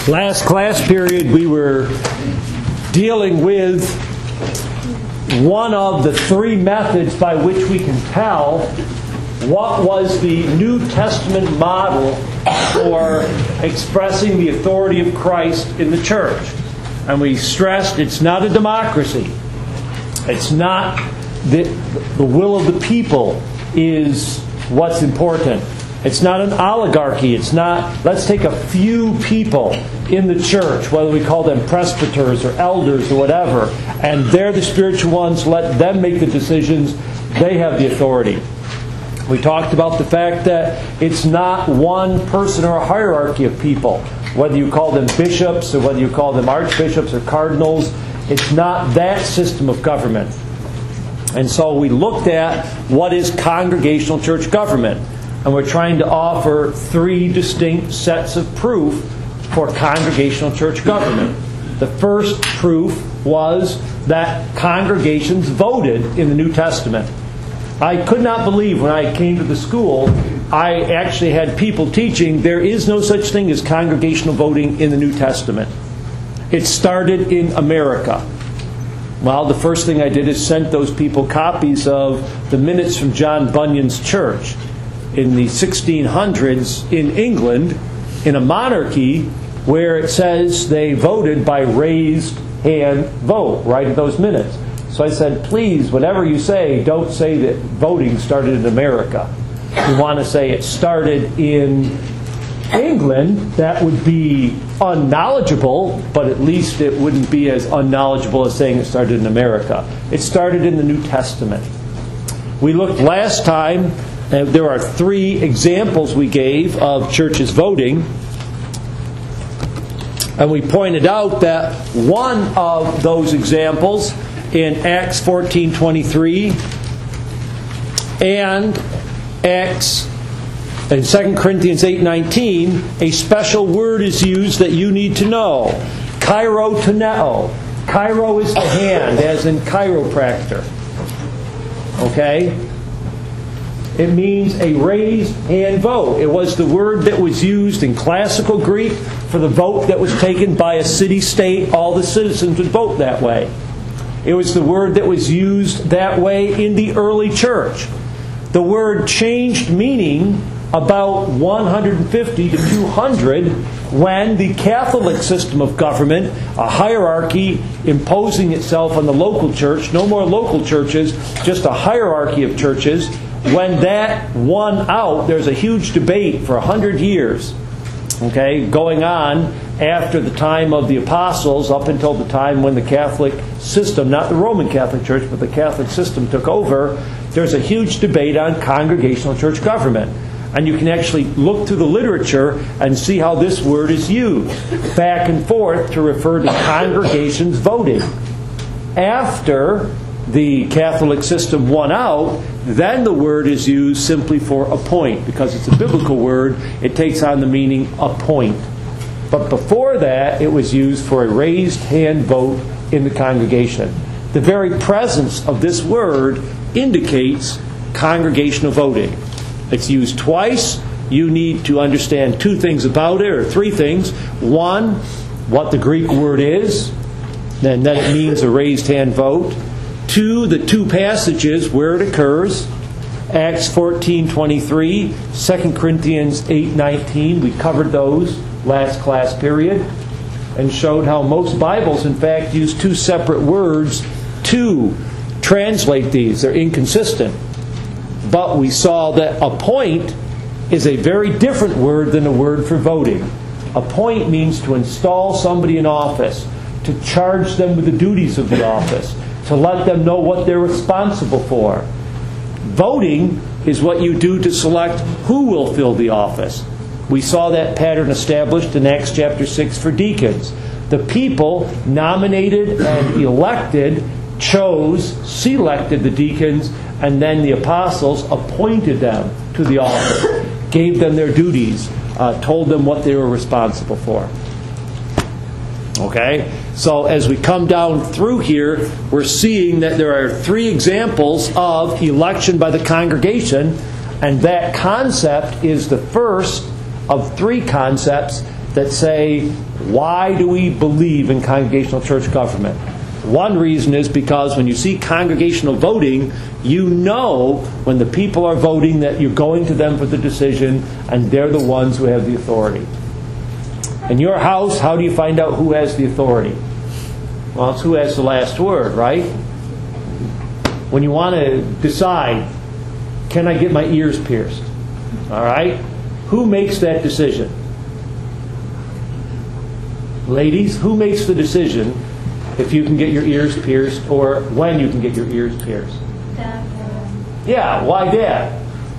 Last class period we were dealing with one of the three methods by which we can tell what was the New Testament model for expressing the authority of Christ in the church. And we stressed it's not a democracy. It's not the will of the people is what's important. It's not an oligarchy. It's not, let's take a few people in the church, whether we call them presbyters or elders or whatever, and they're the spiritual ones, let them make the decisions, they have the authority. We talked about the fact that it's not one person or a hierarchy of people, whether you call them bishops or whether you call them archbishops or cardinals. It's not that system of government. And so we looked at what is congregational church government. And we're trying to offer three distinct sets of proof for congregational church government. The first proof was that congregations voted in the New Testament. I could not believe when I came to the school, I actually had people teaching there is no such thing as congregational voting in the New Testament. It started in America. Well, the first thing I did is sent those people copies of the minutes from John Bunyan's church. In the 1600s in England, in a monarchy where it says they voted by raised hand vote, right in those minutes. So I said, please, whatever you say, don't say that voting started in America. You want to say it started in England, that would be unknowledgeable, but at least it wouldn't be as unknowledgeable as saying it started in America. It started in the New Testament. We looked last time. There are three examples we gave of churches voting. And we pointed out that one of those examples in Acts 14:23 and in 2 Corinthians 8:19, a special word is used that you need to know. Chirotoneo. Chiro is the hand, as in chiropractor. Okay? It means a raised hand vote. It was the word that was used in classical Greek for the vote that was taken by a city-state. All the citizens would vote that way. It was the word that was used that way in the early church. The word changed meaning about 150 to 200 when the Catholic system of government, a hierarchy imposing itself on the local church, no more local churches, just a hierarchy of churches. When that won out, there's a huge debate for 100 years, okay, going on after the time of the apostles up until the time when the Catholic system, not the Roman Catholic Church, but the Catholic system took over. There's a huge debate on congregational church government. And you can actually look through the literature and see how this word is used back and forth to refer to congregations voting. After the Catholic system won out, then the word is used simply for appoint. Because it's a biblical word, it takes on the meaning appoint. But before that, it was used for a raised hand vote in the congregation. The very presence of this word indicates congregational voting. It's used twice. You need to understand two things about it, or three things. One, what the Greek word is, and that it means a raised hand vote. Two, the two passages where it occurs. Acts 14:23, 2 Corinthians 8:19. We covered those last class period and showed how most Bibles, in fact, use two separate words to translate these. They're inconsistent. But we saw that appoint is a very different word than the word for voting. Appoint means to install somebody in office, to charge them with the duties of the office, to let them know what they're responsible for. Voting is what you do to select who will fill the office. We saw that pattern established in Acts chapter 6 for deacons. The people nominated and elected, selected the deacons, and then the apostles appointed them to the office, gave them their duties, told them what they were responsible for. Okay? So as we come down through here, we're seeing that there are three examples of election by the congregation, and that concept is the first of three concepts that say, why do we believe in congregational church government? One reason is because when you see congregational voting, you know when the people are voting that you're going to them for the decision, and they're the ones who have the authority. In your house, how do you find out who has the authority? Well, it's who has the last word, right? When you want to decide, can I get my ears pierced? All right? Who makes that decision? Ladies, who makes the decision if you can get your ears pierced or when you can get your ears pierced? Dad. Yeah, why Dad?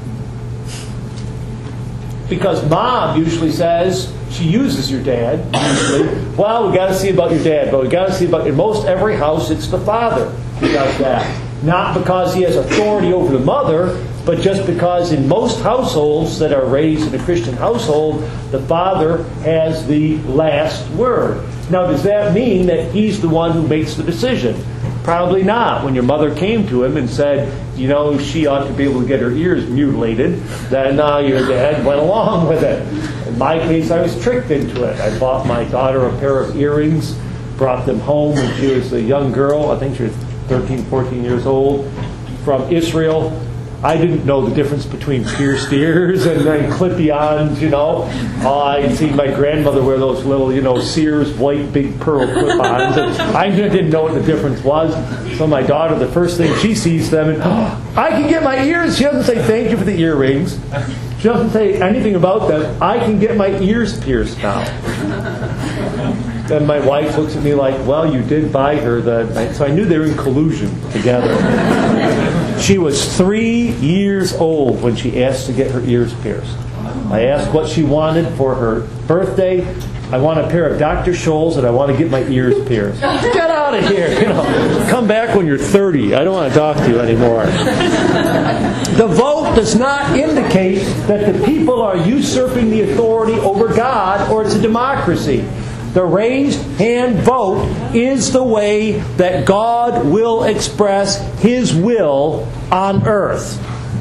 Because Mom usually says, she uses your dad, usually. Well, we got to see about your dad, but we got to see about... In most every house, it's the father who does that. Not because he has authority over the mother, but just because in most households that are raised in a Christian household, the father has the last word. Now, does that mean that he's the one who makes the decision? Probably not. When your mother came to him and said, you know, she ought to be able to get her ears mutilated, then your dad went along with it. In my case, I was tricked into it. I bought my daughter a pair of earrings, brought them home when she was a young girl. I think she was 13, 14 years old, from Israel. I didn't know the difference between pierced ears and then clip-ons, you know. I'd seen my grandmother wear those little, Sears white big pearl clip-ons. And I didn't know what the difference was. So my daughter, the first thing she sees them, and I can get my ears. She doesn't say thank you for the earrings. She doesn't say anything about them. I can get my ears pierced now. Then my wife looks at me like, well, you did buy her the... So I knew they were in collusion together. She was 3 years old when she asked to get her ears pierced. I asked what she wanted for her birthday. I want a pair of Dr. Scholl's and I want to get my ears pierced. Get out of here! Come back when you're 30. I don't want to talk to you anymore. The vote does not indicate that the people are usurping the authority over God or it's a democracy. The raised hand vote is the way that God will express His will on earth.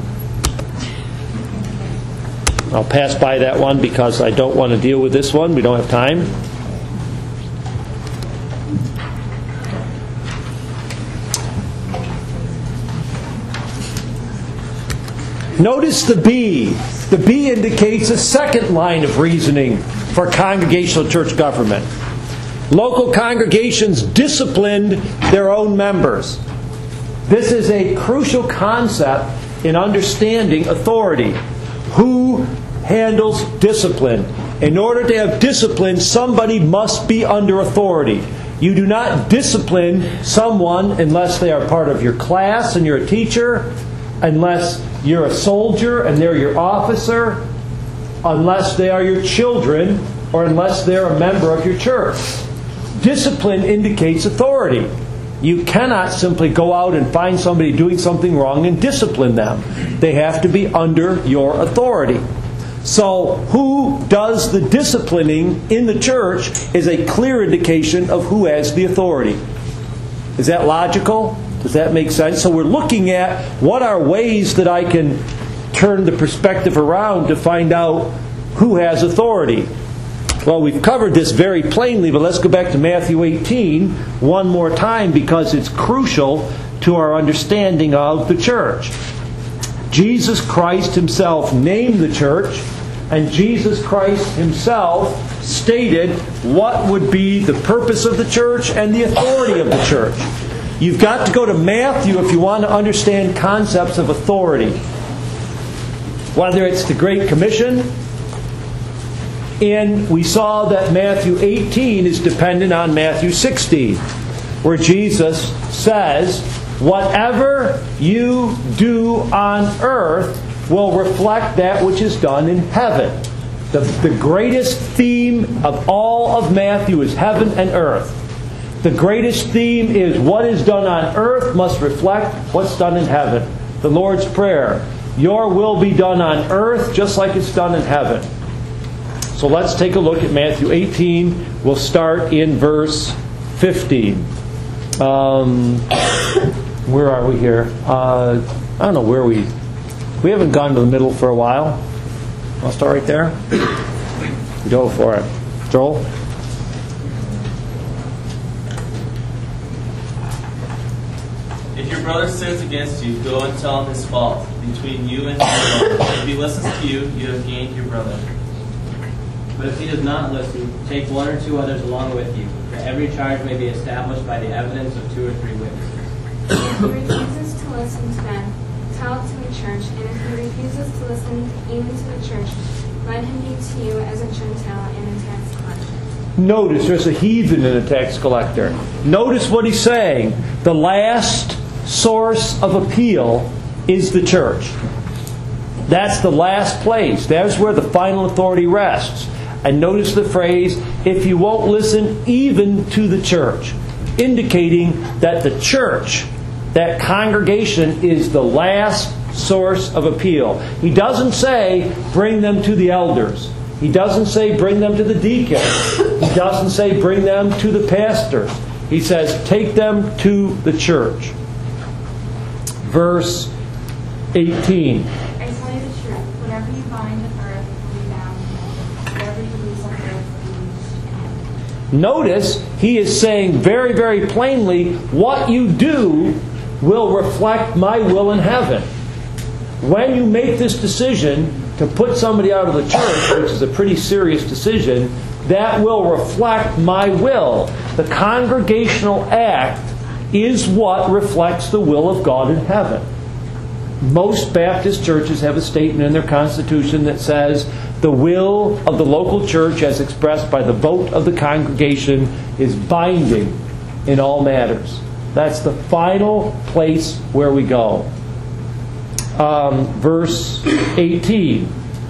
I'll pass by that one because I don't want to deal with this one. We don't have time. Notice the B. The B indicates a second line of reasoning for congregational church government. Local congregations disciplined their own members. This is a crucial concept in understanding authority. Who handles discipline? In order to have discipline, somebody must be under authority. You do not discipline someone unless they are part of your class and you're a teacher, unless you're a soldier and they're your officer, unless they are your children, or unless they're a member of your church. Discipline indicates authority. You cannot simply go out and find somebody doing something wrong and discipline them. They have to be under your authority. So, who does the disciplining in the church is a clear indication of who has the authority. Is that logical? Does that make sense? So we're looking at what are ways that I can turn the perspective around to find out who has authority. Well, we've covered this very plainly, but let's go back to Matthew 18 one more time because it's crucial to our understanding of the church. Jesus Christ Himself named the church, and Jesus Christ Himself stated what would be the purpose of the church and the authority of the church. You've got to go to Matthew if you want to understand concepts of authority. Whether it's the Great Commission, and we saw that Matthew 18 is dependent on Matthew 16, where Jesus says, whatever you do on earth will reflect that which is done in heaven. The greatest theme of all of Matthew is heaven and earth. The greatest theme is what is done on earth must reflect what's done in heaven. The Lord's Prayer, your will be done on earth just like it's done in heaven. So let's take a look at Matthew 18. We'll start in verse 15. Where are we here? I don't know where we haven't gone to the middle for a while. I'll start right there. Go for it. Joel? If your brother sins against you, go and tell him his fault between you and him alone. If he listens to you, you have gained your brother. But if he does not listen, take one or two others along with you, that every charge may be established by the evidence of 2 or 3 witnesses. If he refuses to listen to them, tell it to the church, and if he refuses to listen even to the church, let him be to you as a Gentile and a tax collector. Notice there's a heathen and a tax collector. Notice what he's saying. The last source of appeal is the church. That's the last place. That's where the final authority rests. And notice the phrase, if you won't listen even to the church, indicating that the church, that congregation, is the last source of appeal. He doesn't say, bring them to the elders. He doesn't say, bring them to the deacons. He doesn't say, bring them to the pastors. He says, take them to the church. Verse 18. I tell you the truth, whatever you bind on earth will be bound in heaven. Whatever you loose on earth will be loosed in heaven. Notice, he is saying very, very plainly, what you do will reflect my will in heaven. When you make this decision to put somebody out of the church, which is a pretty serious decision, that will reflect my will. The congregational act is what reflects the will of God in heaven. Most Baptist churches have a statement in their constitution that says the will of the local church as expressed by the vote of the congregation is binding in all matters. That's the final place where we go. Verse 18.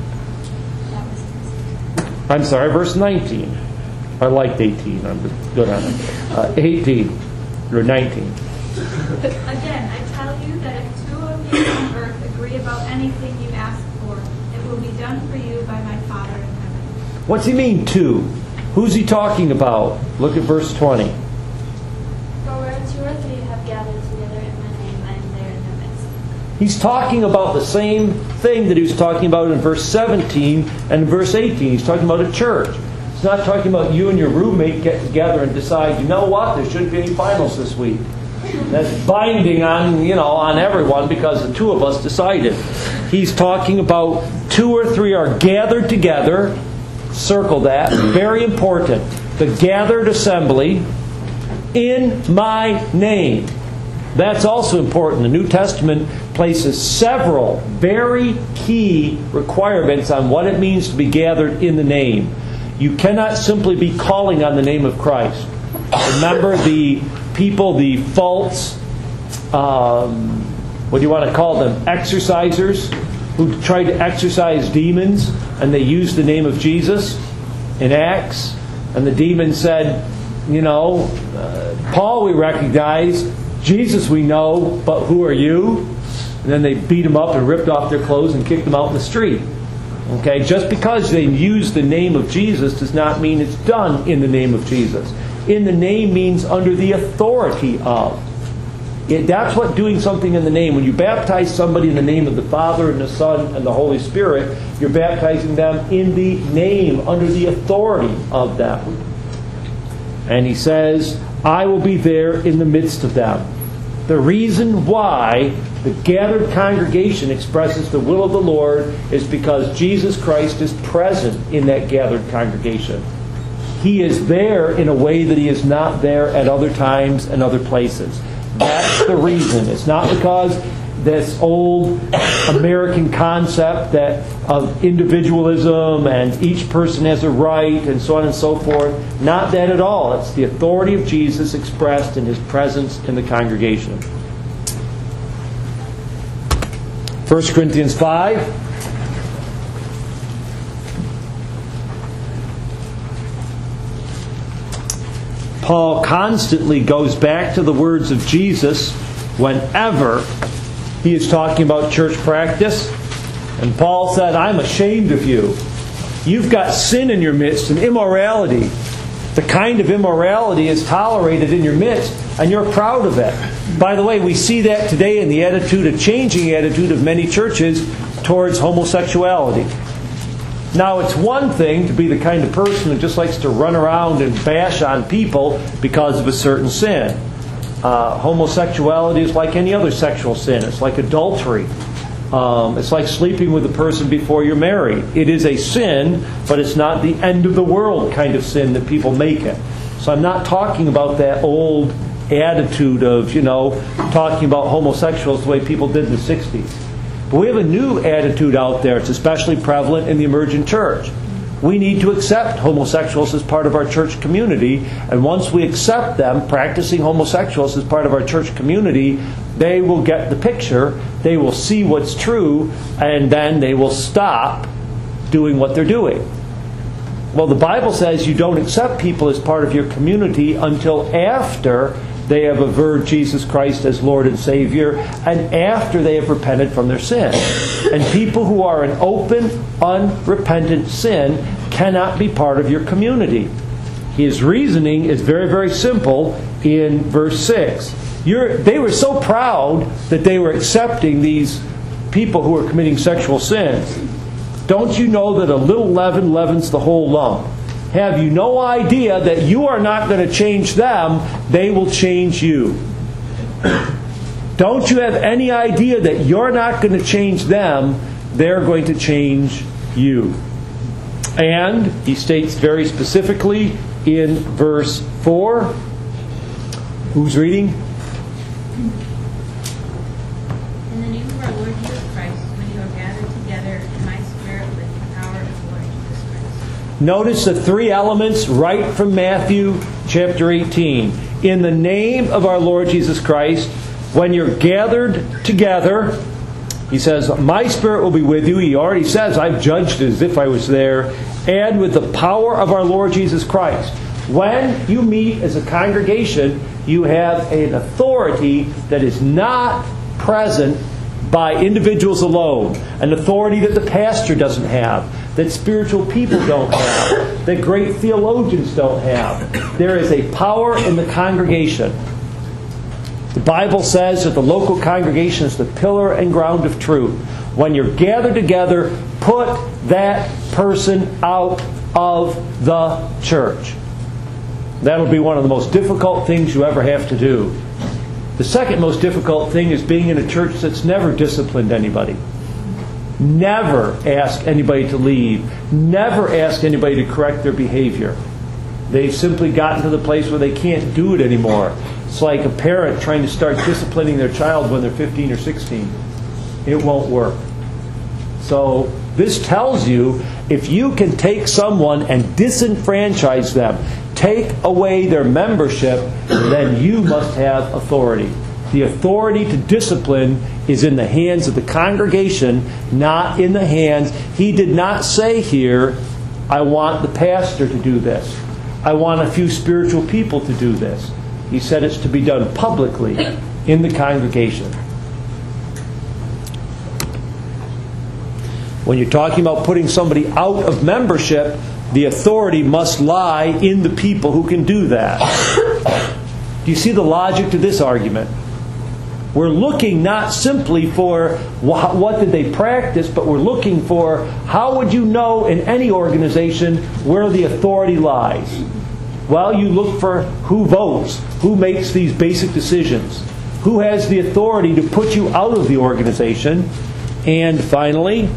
I'm sorry, verse 19. I liked 18. I'm good on it. 18 or 19. Again, I tell you that if 2 of you on earth agree about anything you ask for, it will be done for you by my Father in heaven. What's he mean, 2? Who's he talking about? Look at verse 20. For where 2 or 3 have gathered together in my name, I am there in their midst. He's talking about the same thing that he was talking about in verse 17 and verse 18. He's talking about a church. He's not talking about you and your roommate get together and decide, you know what, there shouldn't be any finals this week. That's binding on everyone because the 2 of us decided. He's talking about 2 or 3 are gathered together. Circle that. Very important. The gathered assembly in my name. That's also important. The New Testament places several very key requirements on what it means to be gathered in the name. You cannot simply be calling on the name of Christ. Remember the people, the false, what do you want to call them, exorcisers, who tried to exorcise demons, and they used the name of Jesus in Acts, and the demon said, Paul we recognize, Jesus we know, but who are you? And then they beat him up and ripped off their clothes and kicked him out in the street. Okay, just because they use the name of Jesus does not mean it's done in the name of Jesus. In the name means under the authority of. That's what doing something in the name. When you baptize somebody in the name of the Father and the Son and the Holy Spirit, you're baptizing them in the name, under the authority of them. And he says, I will be there in the midst of them. The reason why the gathered congregation expresses the will of the Lord is because Jesus Christ is present in that gathered congregation. He is there in a way that He is not there at other times and other places. That's the reason. It's not because this old American concept of individualism and each person has a right and so on and so forth. Not that at all. It's the authority of Jesus expressed in His presence in the congregation. 1 Corinthians 5. Paul constantly goes back to the words of Jesus whenever he is talking about church practice. And Paul said, I'm ashamed of you. You've got sin in your midst and immorality. The kind of immorality is tolerated in your midst, and you're proud of it. By the way, we see that today in the changing attitude of many churches towards homosexuality. Now, it's one thing to be the kind of person who just likes to run around and bash on people because of a certain sin. Homosexuality is like any other sexual sin. It's like adultery. It's like sleeping with a person before you're married. It is a sin, but it's not the end of the world kind of sin that people make it. So I'm not talking about that old attitude of, talking about homosexuals the way people did in the 60s. But we have a new attitude out there. It's especially prevalent in the emergent church. We need to accept homosexuals as part of our church community. And once we accept them practicing homosexuals as part of our church community, they will get the picture. They will see what's true. And then they will stop doing what they're doing. Well, the Bible says you don't accept people as part of your community until after they have averred Jesus Christ as Lord and Savior, and after they have repented from their sin. And people who are in open, unrepentant sin cannot be part of your community. His reasoning is very, very simple in verse 6. They were so proud that they were accepting these people who were committing sexual sins. Don't you know that a little leaven leavens the whole lump? Have you no idea that you are not going to change them, they will change you? Don't you have any idea that you're not going to change them, they're going to change you? And he states very specifically in verse 4. Who's reading? In the name of our Lord Jesus Christ, when you are gathered together in my spirit with the power of the Lord Jesus Christ. Notice the three elements right from Matthew chapter 18. In the name of our Lord Jesus Christ, when you're gathered together, he says, my spirit will be with you. He already says, I've judged as if I was there. And with the power of our Lord Jesus Christ. When you meet as a congregation, you have an authority that is not present by individuals alone. An authority that the pastor doesn't have, that spiritual people don't have, that great theologians don't have. There is a power in the congregation. The Bible says that the local congregation is the pillar and ground of truth. When you're gathered together, put that person out of the church. That'll be one of the most difficult things you ever have to do. The second most difficult thing is being in a church that's never disciplined anybody. Never ask anybody to leave. Never ask anybody to correct their behavior. They've simply gotten to the place where they can't do it anymore. It's like a parent trying to start disciplining their child when they're 15 or 16. It won't work. So this tells you, if you can take someone and disenfranchise them, take away their membership, then you must have authority. The authority to discipline is in the hands of the congregation, not in the hands. He did not say here, I want the pastor to do this. I want a few spiritual people to do this. He said it's to be done publicly in the congregation. When you're talking about putting somebody out of membership, the authority must lie in the people who can do that. Do you see the logic to this argument? We're looking not simply for what did they practice, but we're looking for how would you know in any organization where the authority lies? Well, you look for who votes, who makes these basic decisions, who has the authority to put you out of the organization, and finally,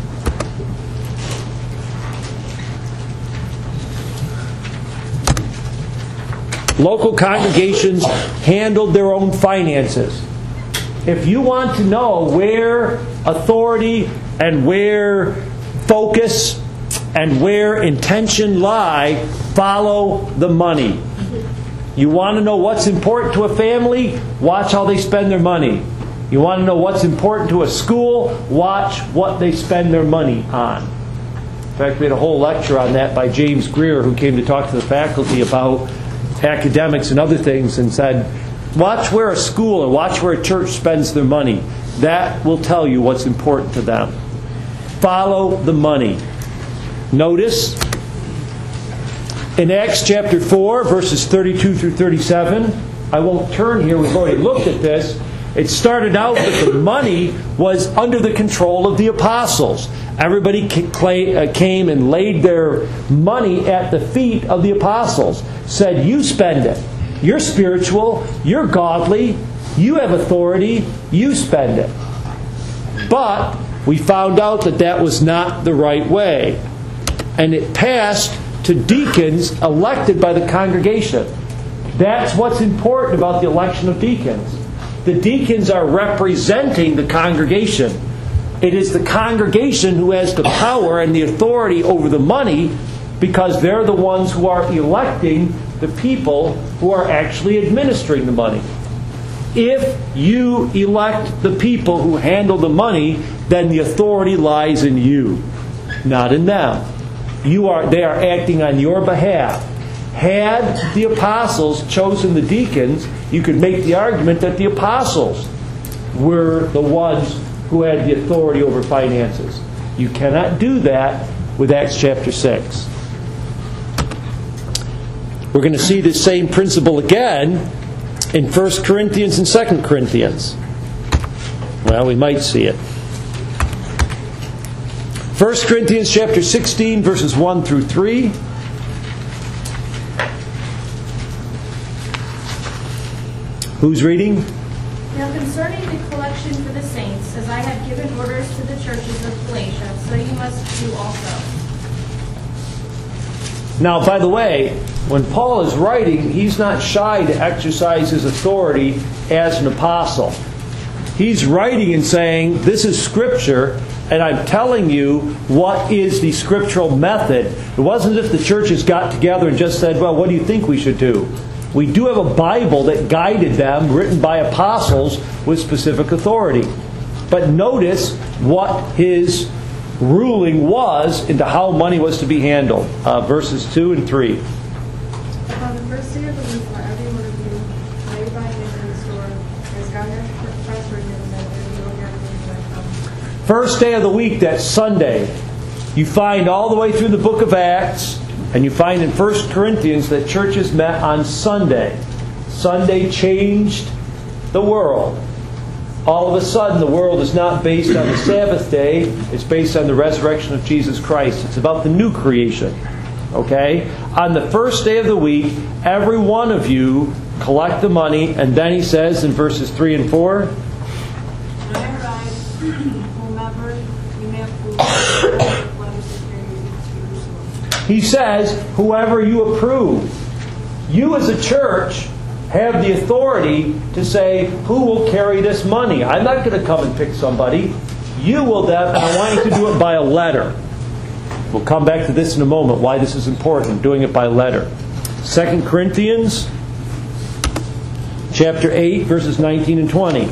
local congregations handled their own finances. If you want to know where authority and where focus and where intention lie, follow the money. You want to know what's important to a family? Watch how they spend their money. You want to know what's important to a school? Watch what they spend their money on. In fact, we had a whole lecture on that by James Greer, who came to talk to the faculty about academics and other things, and said, watch where a school or watch where a church spends their money. That will tell you what's important to them. Follow the money. Notice in Acts chapter 4, verses 32 through 37, I won't turn here, we've already looked at this, It started out that the money was under the control of the apostles. Everybody came and laid their money at the feet of the apostles. Said, you spend it. You're spiritual. You're godly. You have authority. You spend it. But we found out that that was not the right way. And it passed to deacons elected by the congregation. That's what's important about the election of deacons. The deacons are representing the congregation. It is the congregation who has the power and the authority over the money, because they're the ones who are electing the people who are actually administering the money. If you elect the people who handle the money, then the authority lies in you, not in them. They are acting on your behalf. Had the apostles chosen the deacons, you could make the argument that the apostles were the ones who had the authority over finances. You cannot do that with Acts chapter 6. We're going to see this same principle again in 1 Corinthians and 2 Corinthians. Well, we might see it. 1 Corinthians chapter 16, verses 1 through 3. Who's reading? Now concerning the collection for the saints, as I have given orders to the churches of Galatia, so you must do also. Now, by the way, when Paul is writing, he's not shy to exercise his authority as an apostle. He's writing and saying, this is Scripture, and I'm telling you what is the scriptural method. It wasn't as if the churches got together and just said, well, what do you think we should do? We do have a Bible that guided them, written by apostles with specific authority. But notice what his ruling was into how money was to be handled. Verses 2 and 3. On the first day of the week, let every one of you lay by him in the store, as God has prospered him, that there will gatherings. First day of the week, that's Sunday. You find all the way through the book of Acts, and you find in 1 Corinthians that churches met on Sunday. Sunday changed the world. All of a sudden, the world is not based on the Sabbath day. It's based on the resurrection of Jesus Christ. It's about the new creation. Okay? On the first day of the week, every one of you collect the money, and then he says in verses 3 and 4, he says, whoever you approve. You as a church have the authority to say, who will carry this money? I'm not going to come and pick somebody. You will then, and I want you to do it by a letter. We'll come back to this in a moment, why this is important, doing it by letter. 2 Corinthians chapter 8, verses 19 and 20.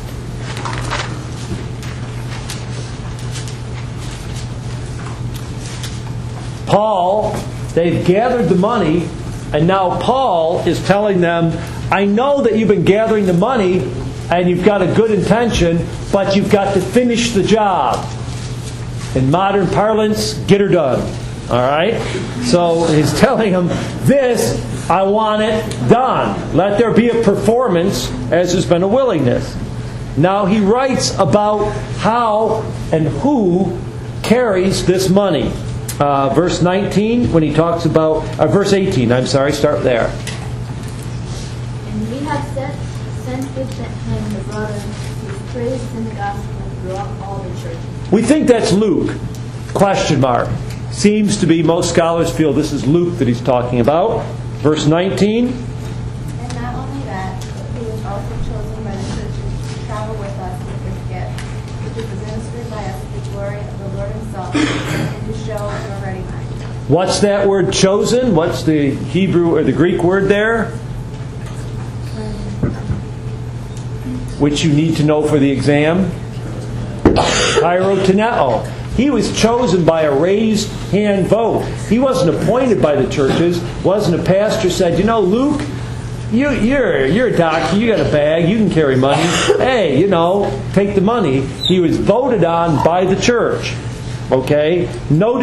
Paul, they've gathered the money, and now Paul is telling them, I know that you've been gathering the money, and you've got a good intention, but you've got to finish the job. In modern parlance, get her done. Alright? So he's telling them, this, I want it done. Let there be a performance as there's been a willingness. Now he writes about how and who carries this money. Verse 19, when he talks about... verse 18, I'm sorry, start there. And we have sent with him the brother who praised in the gospel throughout all the churches. We think that's Luke. Question mark. Seems to be, most scholars feel this is Luke that he's talking about. Verse 19. And not only that, but he was also chosen by the churches to travel with us with this gift, which is administered by us to the glory of the Lord himself, and to show your ready mind. What's that word chosen? What's the Hebrew or the Greek word there? Which you need to know for the exam. Kairoteneo. He was chosen by a raised hand vote. He wasn't appointed by the churches. Wasn't a pastor said, you know, Luke, you're a doctor. You got a bag. You can carry money. Hey, take the money. He was voted on by the church. Okay?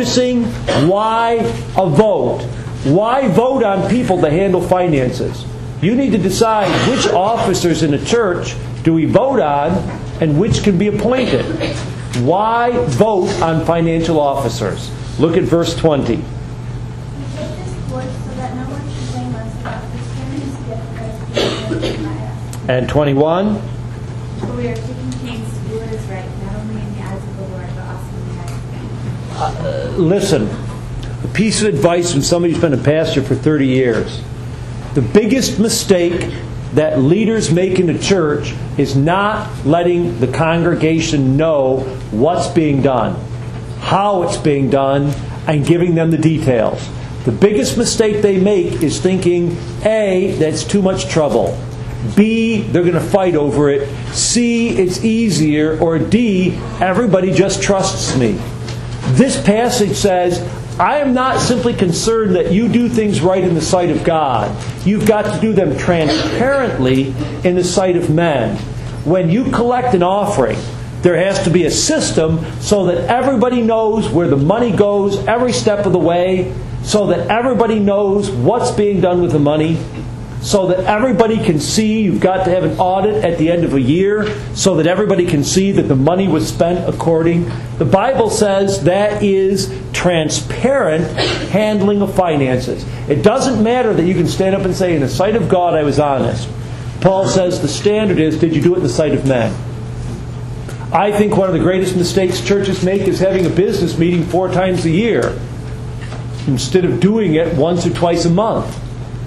Noticing why a vote. Why vote on people to handle finances? You need to decide which officers in the church do we vote on and which can be appointed. Why vote on financial officers? Look at verse 20. We take this course so that no one can blame us about this generous gift that is being given by us. And 21. For we are taking pains to do what is right, not only in the eyes of the Lord, but also in the eyes of men. Listen, a piece of advice from somebody who's been a pastor for 30 years. The biggest mistake that leaders make in the church is not letting the congregation know what's being done, how it's being done, and giving them the details. The biggest mistake they make is thinking, A, that's too much trouble. B, they're going to fight over it. C, it's easier. Or D, everybody just trusts me. This passage says, I am not simply concerned that you do things right in the sight of God. You've got to do them transparently in the sight of men. When you collect an offering, there has to be a system so that everybody knows where the money goes every step of the way, so that everybody knows what's being done with the money, so that everybody can see. You've got to have an audit at the end of a year so that everybody can see that the money was spent according. The Bible says that is transparent handling of finances. It doesn't matter that you can stand up and say, in the sight of God I was honest. Paul says the standard is, did you do it in the sight of men? I think one of the greatest mistakes churches make is having a business meeting 4 times a year instead of doing it once or twice a month.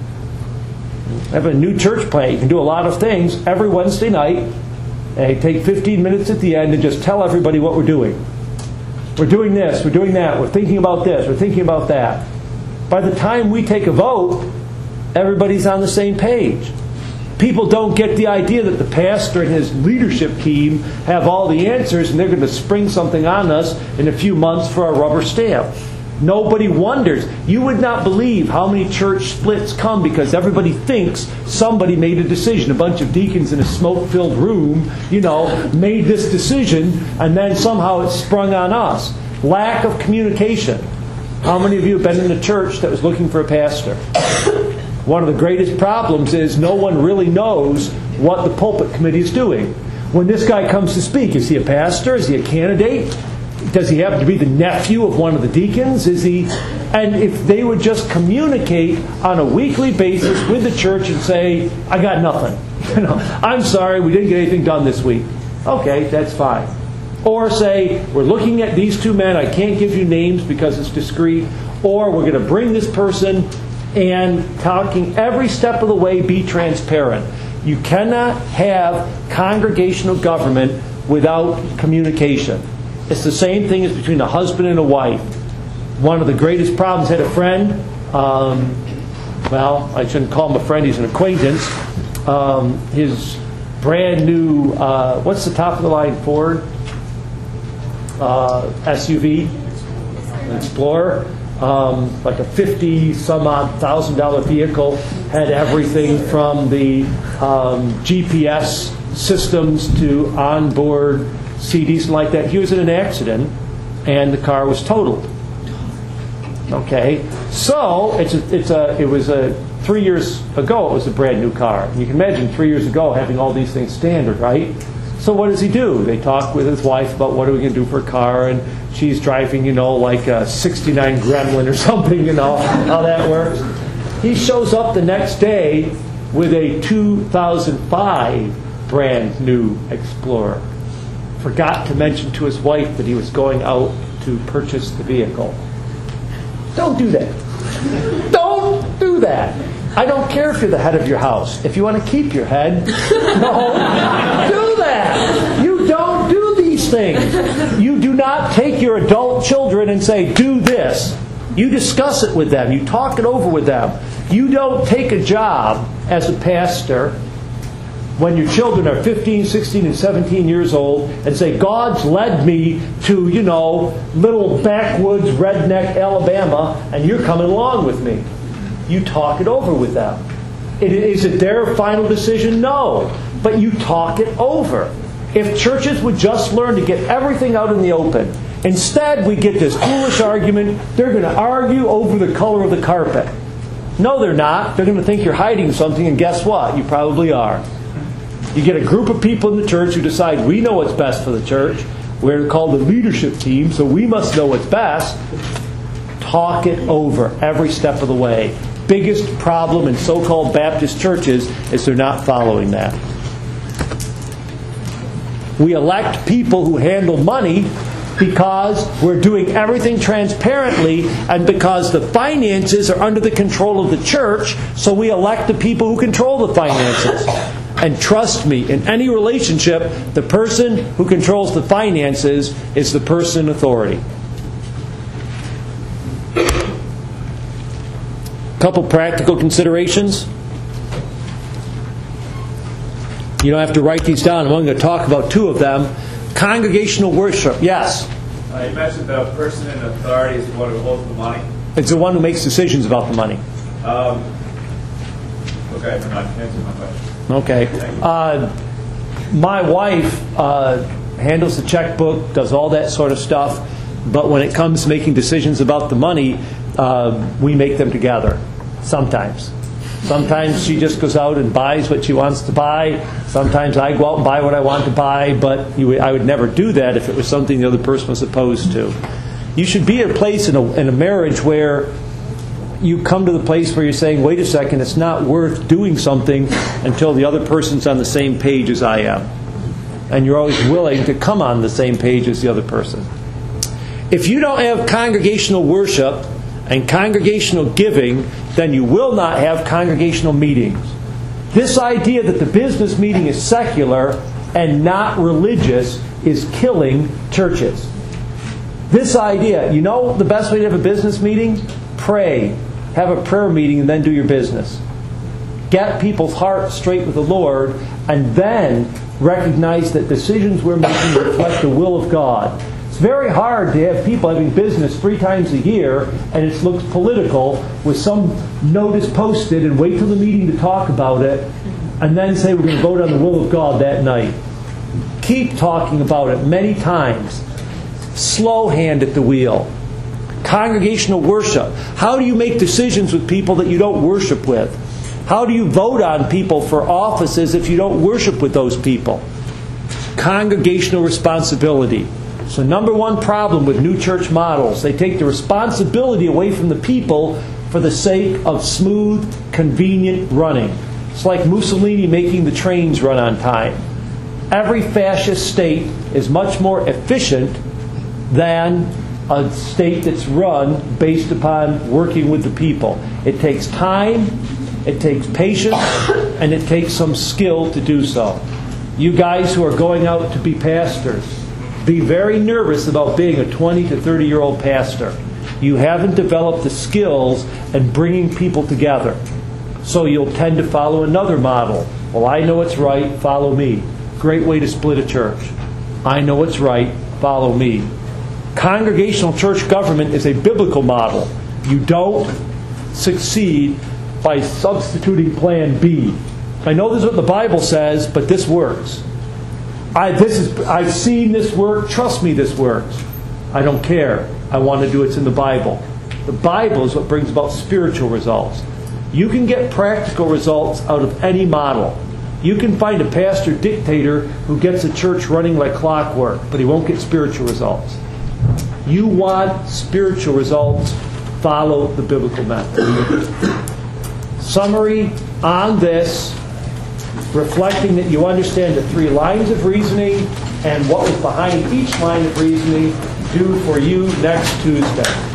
Have a new church plant. You can do a lot of things every Wednesday night. And take 15 minutes at the end and just tell everybody what we're doing. We're doing this, we're doing that, we're thinking about this, we're thinking about that. By the time we take a vote, everybody's on the same page. People don't get the idea that the pastor and his leadership team have all the answers and they're going to spring something on us in a few months for our rubber stamp. Nobody wonders. You would not believe how many church splits come because everybody thinks somebody made a decision. A bunch of deacons in a smoke-filled room, made this decision, and then somehow it sprung on us. Lack of communication. How many of you have been in a church that was looking for a pastor? One of the greatest problems is no one really knows what the pulpit committee is doing. When this guy comes to speak, is he a pastor? Is he a candidate? Does he happen to be the nephew of one of the deacons? Is he? And if they would just communicate on a weekly basis with the church and say, I got nothing. I'm sorry, we didn't get anything done this week. Okay, that's fine. Or say, we're looking at these 2 men. I can't give you names because it's discreet. Or we're going to bring this person, and talking every step of the way, be transparent. You cannot have congregational government without communication. It's the same thing as between a husband and a wife. One of the greatest problems, I had a friend, I shouldn't call him a friend, he's an acquaintance. His brand new, what's the top of the line Ford? SUV? Explorer. Like a $50,000 vehicle, had everything from the GPS systems to onboard CDs and like that. He was in an accident, and the car was totaled. Okay, so it was 3 years ago. It was a brand new car. You can imagine 3 years ago having all these things standard, right? So what does he do? They talk with his wife about what are we going to do for a car, and she's driving, like a '69 Gremlin or something, how that works. He shows up the next day with a 2005 brand new Explorer. Forgot to mention to his wife that he was going out to purchase the vehicle. Don't do that. Don't do that. I don't care if you're the head of your house. If you want to keep your head, no, do that. You don't do these things. You do not take your adult children and say, do this. You discuss it with them. You talk it over with them. You don't take a job as a pastor when your children are 15, 16, and 17 years old and say, God's led me to, little backwoods, redneck Alabama, and you're coming along with me. You talk it over with them. Is it their final decision? No. But you talk it over. If churches would just learn to get everything out in the open, instead we get this foolish argument, they're going to argue over the color of the carpet. No, they're not. They're going to think you're hiding something, and guess what? You probably are. You get a group of people in the church who decide we know what's best for the church. We're called the leadership team, so we must know what's best. Talk it over every step of the way. Biggest problem in so-called Baptist churches is they're not following that. We elect people who handle money because we're doing everything transparently and because the finances are under the control of the church, so we elect the people who control the finances. And trust me, in any relationship, the person who controls the finances is the person in authority. A couple practical considerations. You don't have to write these down. I'm only going to talk about two of them. Congregational worship. Yes? You mentioned the person in authority is the one who holds the money. It's the one who makes decisions about the money. Okay, I'm not answering my question. Okay. My wife handles the checkbook, does all that sort of stuff, but when it comes to making decisions about the money, we make them together. Sometimes. Sometimes she just goes out and buys what she wants to buy. Sometimes I go out and buy what I want to buy, but I would never do that if it was something the other person was opposed to. You should be at a place in a marriage where you come to the place where you're saying, wait a second, it's not worth doing something until the other person's on the same page as I am. And you're always willing to come on the same page as the other person. If you don't have congregational worship and congregational giving, then you will not have congregational meetings. This idea that the business meeting is secular and not religious is killing churches. This idea, you know the best way to have a business meeting? Pray. Have a prayer meeting and then do your business. Get people's hearts straight with the Lord and then recognize that decisions we're making reflect the will of God. It's very hard to have people having business 3 times a year and it looks political with some notice posted and wait till the meeting to talk about it and then say we're going to vote on the will of God that night. Keep talking about it many times. Slow hand at the wheel. Congregational worship. How do you make decisions with people that you don't worship with? How do you vote on people for offices if you don't worship with those people? Congregational responsibility. So number one problem with new church models, they take the responsibility away from the people for the sake of smooth, convenient running. It's like Mussolini making the trains run on time. Every fascist state is much more efficient than a state that's run based upon working with the people. It takes time, it takes patience, and it takes some skill to do so. You guys who are going out to be pastors, be very nervous about being a 20 to 30-year-old pastor. You haven't developed the skills in bringing people together. So you'll tend to follow another model. Well, I know what's right, follow me. Great way to split a church. I know what's right, follow me. Congregational church government is a biblical model. You don't succeed by substituting plan B. I know this is what the Bible says, but this works. I've seen this work. Trust me, this works. I don't care. I want to do what's in the Bible. The Bible is what brings about spiritual results. You can get practical results out of any model. You can find a pastor dictator who gets a church running like clockwork, but he won't get spiritual results. You want spiritual results, follow the biblical method. Summary on this, reflecting that you understand the 3 lines of reasoning and what was behind each line of reasoning, due for you next Tuesday.